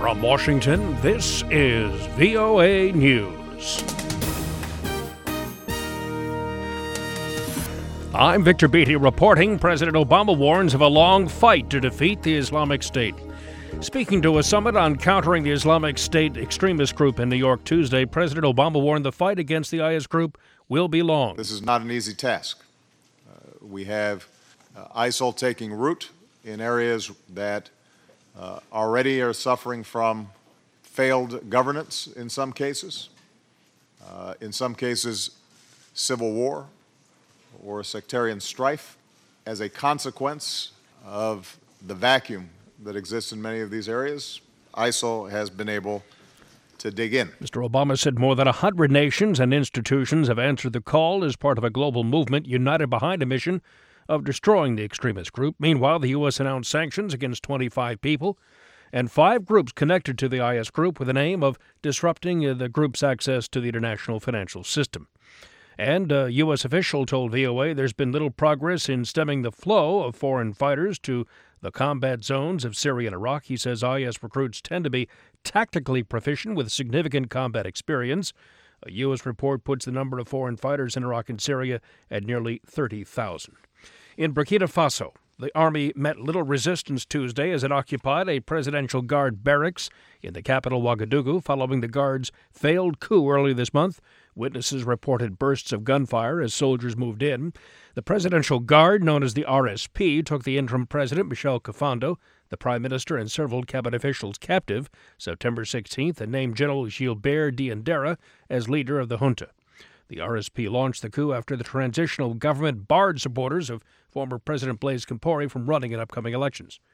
From Washington, this is VOA News. I'm Victor Beatty reporting President Obama warns of a long fight to defeat the Islamic State. Speaking to a summit on countering the Islamic State extremist group in New York Tuesday, President Obama warned the fight against the IS group will be long. This is not an easy task. We have ISIL taking root in areas that already are suffering from failed governance in some cases civil war or sectarian strife as a consequence of the vacuum that exists in many of these areas. ISIL has been able to dig in. Mr. Obama said more than 100 nations and institutions have answered the call as part of a global movement united behind a mission of destroying the extremist group. Meanwhile, the U.S. announced sanctions against 25 people and 5 groups connected to the IS group with an aim of disrupting the group's access to the international financial system. And a U.S. official told VOA there's been little progress in stemming the flow of foreign fighters to the combat zones of Syria and Iraq. He says IS recruits tend to be tactically proficient with significant combat experience. A U.S. report puts the number of foreign fighters in Iraq and Syria at nearly 30,000. In Burkina Faso, the army met little resistance Tuesday as it occupied a presidential guard barracks in the capital Ouagadougou following the guard's failed coup early this month. Witnesses reported bursts of gunfire as soldiers moved in. The presidential guard, known as the RSP, took the interim president, Michel Kafando, the prime minister, and several cabinet officials captive September 16th and named General Gilbert Diendera as leader of the junta. The RSP launched the coup after the transitional government barred supporters of former President Blaise Compaoré from running in upcoming elections.